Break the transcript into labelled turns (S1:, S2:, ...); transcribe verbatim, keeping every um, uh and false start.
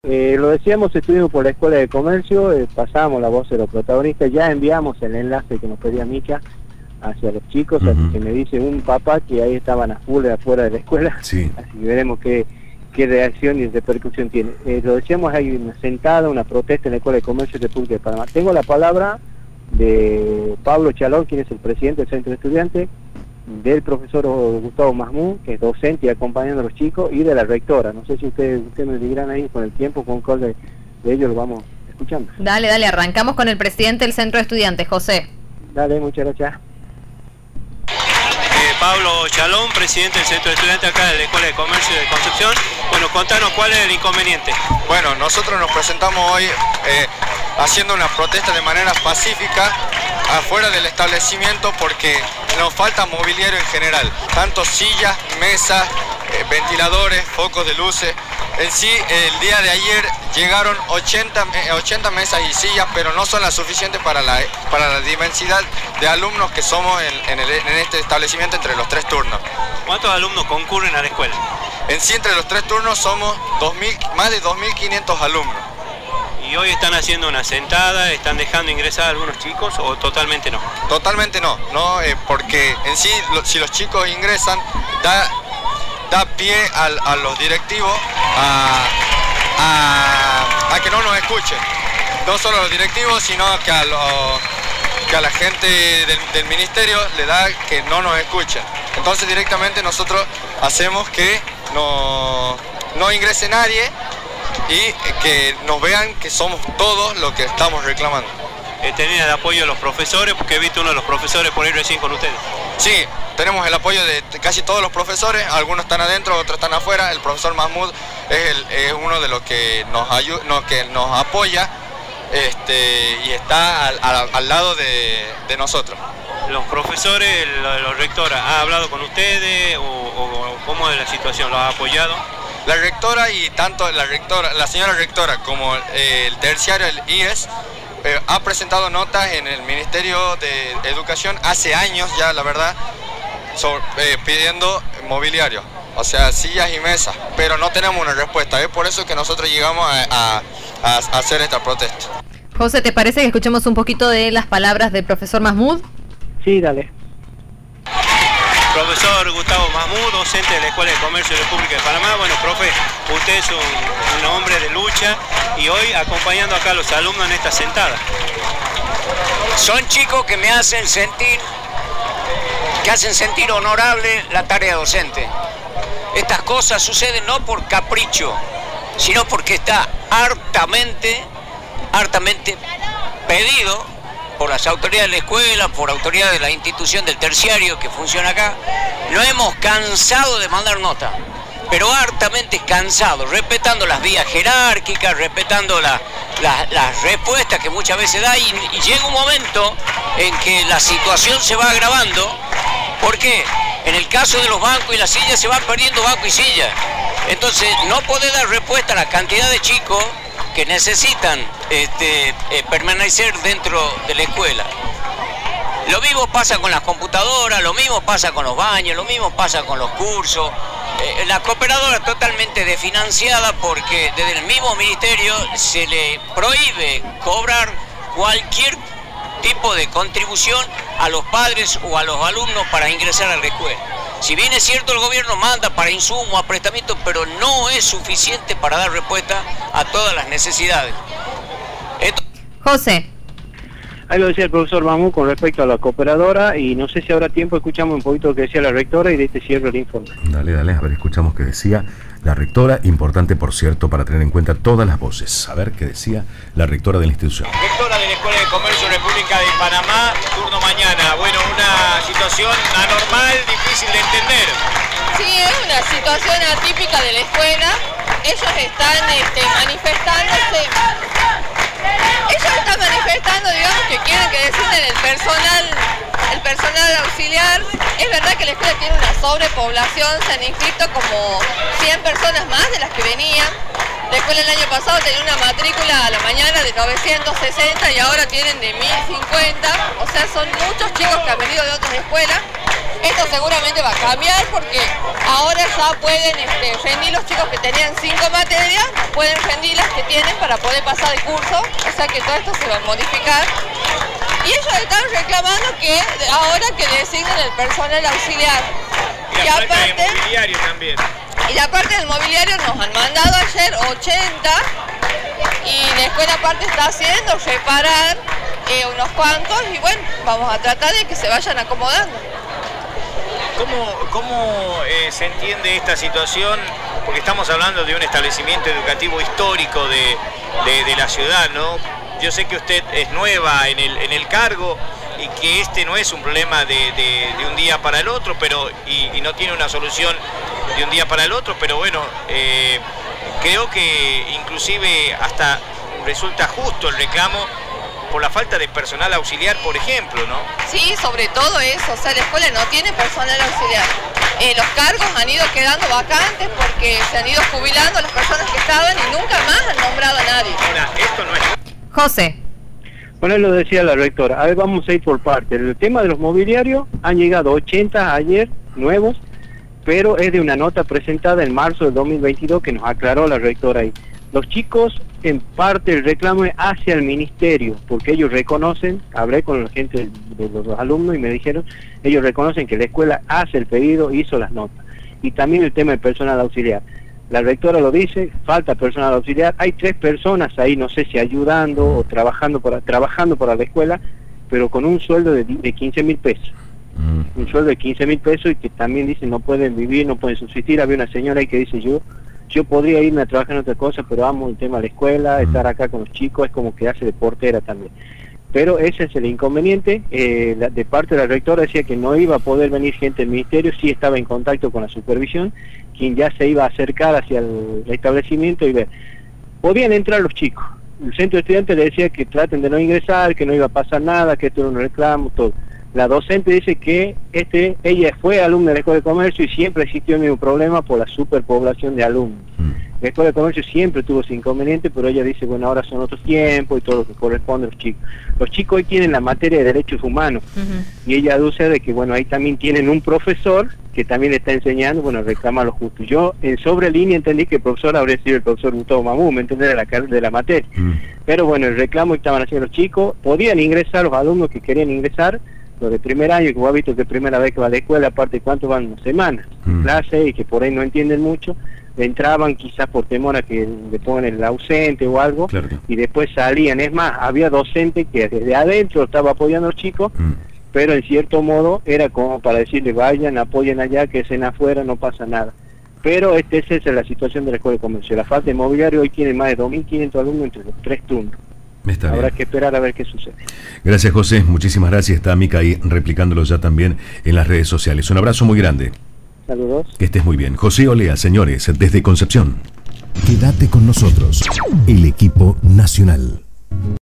S1: Eh, lo decíamos, estuvimos por la Escuela de Comercio, eh, pasamos la voz de los protagonistas, ya enviamos el enlace que nos pedía Mica hacia los chicos, uh-huh. Así que me dice un papá que ahí estaban a full afuera de la escuela,
S2: sí.
S1: Así que veremos qué, qué reacción y repercusión tiene. Eh, lo decíamos, hay una sentada, una protesta en la Escuela de Comercio de República de Panamá. Tengo la palabra de Pablo Chalón, quien es el presidente del Centro de Estudiantes, del profesor Gustavo Mahmoud, que es docente y acompañando a los chicos, y de la rectora. No sé si ustedes usted me dirán ahí con el tiempo, con cuál de, de ellos lo vamos escuchando.
S3: Dale, dale, arrancamos con el presidente del Centro de Estudiantes, José.
S1: Dale, muchas gracias.
S4: Eh, Pablo Chalón, presidente del Centro de Estudiantes acá de la Escuela de Comercio de Concepción. Bueno, contanos cuál es el inconveniente.
S5: Bueno, nosotros nos presentamos hoy eh, haciendo una protesta de manera pacífica afuera del establecimiento porque nos falta mobiliario en general, tanto sillas, mesas, eh, ventiladores, focos de luces. En sí, el día de ayer llegaron ochenta, ochenta mesas y sillas, pero no son las suficientes para la, para la diversidad de alumnos que somos en, en, el, en este establecimiento entre los tres turnos.
S4: ¿Cuántos alumnos concurren a la escuela?
S5: En sí, entre los tres turnos somos dos mil, más de dos mil quinientos alumnos.
S4: ¿Y hoy están haciendo una sentada, están dejando ingresar a algunos chicos o totalmente no?
S5: Totalmente no, no eh, porque en sí, lo, si los chicos ingresan, da, da pie al, a los directivos a, a, a que no nos escuchen. No solo a los directivos, sino que a, lo, que a la gente del, del ministerio le da que no nos escuchen. Entonces directamente nosotros hacemos que no, no ingrese nadie y que nos vean que somos todos los que estamos reclamando.
S4: Eh, ¿Tenían el apoyo de los profesores? Porque he visto uno de los profesores por ahí recién con ustedes.
S5: Sí, tenemos el apoyo de casi todos los profesores, algunos están adentro, otros están afuera. El profesor Mahmoud es, el, es uno de los que nos, ayuda, no, que nos apoya este, y está al, al, al lado de, de nosotros.
S4: ¿Los profesores, los rectores, han hablado con ustedes o, o cómo es la situación? ¿Los ha apoyado?
S5: La rectora y tanto la rectora, la señora rectora como eh, el terciario, el I E S, eh, ha presentado notas en el Ministerio de Educación hace años ya, la verdad, sobre, eh, pidiendo mobiliario, o sea, sillas y mesas, pero no tenemos una respuesta. Es por eso que nosotros llegamos a, a, a hacer esta protesta.
S3: José, ¿te parece que escuchemos un poquito de las palabras del profesor Mahmoud?
S1: Sí, dale.
S4: Profesor Gustavo Mahmoud, docente de la Escuela de Comercio de República de Panamá. Bueno, profe, usted es un, un hombre de lucha y hoy acompañando acá a los alumnos en esta sentada.
S6: Son chicos que me hacen sentir, que hacen sentir honorable la tarea docente. Estas cosas suceden no por capricho, sino porque está hartamente, hartamente pedido por las autoridades de la escuela, por autoridades de la institución del terciario que funciona acá. No hemos cansado de mandar nota, pero hartamente cansado, respetando las vías jerárquicas, respetando la, la, las respuestas que muchas veces da, y, y llega un momento en que la situación se va agravando, porque en el caso de los bancos y las sillas se van perdiendo banco y silla. Entonces no puede dar respuesta a la cantidad de chicos que necesitan este, eh, permanecer dentro de la escuela. Lo mismo pasa con las computadoras, lo mismo pasa con los baños, lo mismo pasa con los cursos. Eh, la cooperadora totalmente desfinanciada porque desde el mismo ministerio se le prohíbe cobrar cualquier tipo de contribución a los padres o a los alumnos para ingresar a la escuela. Si bien es cierto, el gobierno manda para insumos, a prestamientos, pero no es suficiente para dar respuesta a todas las necesidades. Esto...
S3: José.
S1: Ahí lo decía el profesor Mahmoud con respecto a la cooperadora, y no sé si habrá tiempo, escuchamos un poquito lo que decía la rectora y de este cierre el informe.
S2: Dale, dale, a ver, escuchamos qué decía la rectora, importante por cierto para tener en cuenta todas las voces. A ver qué decía la rectora de la institución.
S6: Rectora de la Escuela de Comercio República de Panamá, turno mañana. Bueno, una situación anormal, difícil de entender.
S7: Sí, es una situación atípica de la escuela. Ellos están este, manifestándose. Ellos están manifestando, digamos, que quieren que defiendan el personal, el personal auxiliar. Es verdad que la escuela tiene una sobrepoblación, se han inscrito como cien personas más de las que venían. La escuela el año pasado tenía una matrícula a la mañana de novecientos sesenta y ahora tienen de mil cincuenta. O sea, son muchos chicos que han venido de otras escuelas. Esto seguramente va a cambiar porque ahora ya pueden este, rendir los chicos que tenían cinco materias, pueden rendir las que tienen para poder pasar de curso, o sea que todo esto se va a modificar. Y ellos están reclamando que ahora que designen el personal auxiliar.
S8: Y la parte del mobiliario también.
S7: Y la parte del mobiliario nos han mandado ayer ochenta y la escuela aparte está haciendo reparar eh, unos cuantos y bueno, vamos a tratar de que se vayan acomodando.
S8: ¿Cómo, cómo eh, se entiende esta situación? Porque estamos hablando de un establecimiento educativo histórico de, de, de la ciudad, ¿no? Yo sé que usted es nueva en el, en el cargo y que este no es un problema de, de, de un día para el otro, pero y, y no tiene una solución de un día para el otro, pero bueno, eh, creo que inclusive hasta resulta justo el reclamo por la falta de personal auxiliar, por ejemplo, ¿no?
S7: Sí, sobre todo eso, o sea, la escuela no tiene personal auxiliar. Eh, los cargos han ido quedando vacantes porque se han ido jubilando las personas que estaban y nunca más han nombrado a nadie.
S8: Ahora, esto no es...
S3: José.
S1: Bueno, lo decía la rectora. A ver, vamos a ir por partes. El tema de los mobiliarios, han llegado ochenta ayer, nuevos, pero es de una nota presentada en marzo del dos mil veintidós que nos aclaró la rectora ahí. Los chicos, en parte, el reclamo es hacia el ministerio, porque ellos reconocen, hablé con la gente de los alumnos y me dijeron, ellos reconocen que la escuela hace el pedido, hizo las notas. Y también el tema del personal auxiliar. La rectora lo dice, falta personal auxiliar, hay tres personas ahí, no sé si ayudando o trabajando para, trabajando para la escuela, pero con un sueldo de, de quince mil pesos. Mm. Un sueldo de quince mil pesos y que también dicen no pueden vivir, no pueden subsistir. Había una señora ahí que dice, yo yo podría irme a trabajar en otra cosa, pero amo el tema de la escuela, mm. estar acá con los chicos, es como que hace de portera también. Pero ese es el inconveniente. Eh, la, de parte de la rectora decía que no iba a poder venir gente del ministerio, sí estaba en contacto con la supervisión, quien ya se iba a acercar hacia el establecimiento y ver. Podían entrar los chicos. El centro de estudiantes le decía que traten de no ingresar, que no iba a pasar nada, que esto era un reclamo, todo. La docente dice que este, ella fue alumna de la Escuela de Comercio y siempre existió el mismo problema por la superpoblación de alumnos. La Escuela de Comercio siempre tuvo ese inconveniente, pero ella dice, bueno, ahora son otros tiempos y todo lo que corresponde a los chicos. Los chicos hoy tienen la materia de derechos humanos, uh-huh. y ella aduce de que, bueno, ahí también tienen un profesor que también está enseñando, bueno, reclama lo justo. Yo, en sobre línea, entendí que el profesor habría sido el profesor Gustavo Mamú, me entendí de la, de la materia. Uh-huh. Pero bueno, el reclamo que estaban haciendo los chicos, podían ingresar los alumnos que querían ingresar, los de primer año, que vos has visto que es primera vez que va a la escuela, aparte de cuánto van semanas, uh-huh. clase, y que por ahí no entienden mucho, entraban quizás por temor a que le pongan el ausente o algo, claro. y después salían. Es más, había docentes que desde adentro estaba apoyando a los chicos, mm. pero en cierto modo era como para decirle vayan, apoyen allá, que estén afuera, no pasa nada. Pero este, esa es la situación de la Escuela de Comercio. La falta de mobiliario hoy tiene más de dos mil quinientos alumnos entre los tres turnos.
S2: Está
S1: Habrá
S2: bien.
S1: que esperar a ver qué sucede.
S2: Gracias, José, muchísimas gracias. Está Mica ahí replicándolo ya también en las redes sociales. Un abrazo muy grande.
S1: Saludos.
S2: Que estés muy bien. José Olea, señores, desde Concepción.
S9: Quédate con nosotros, el equipo nacional.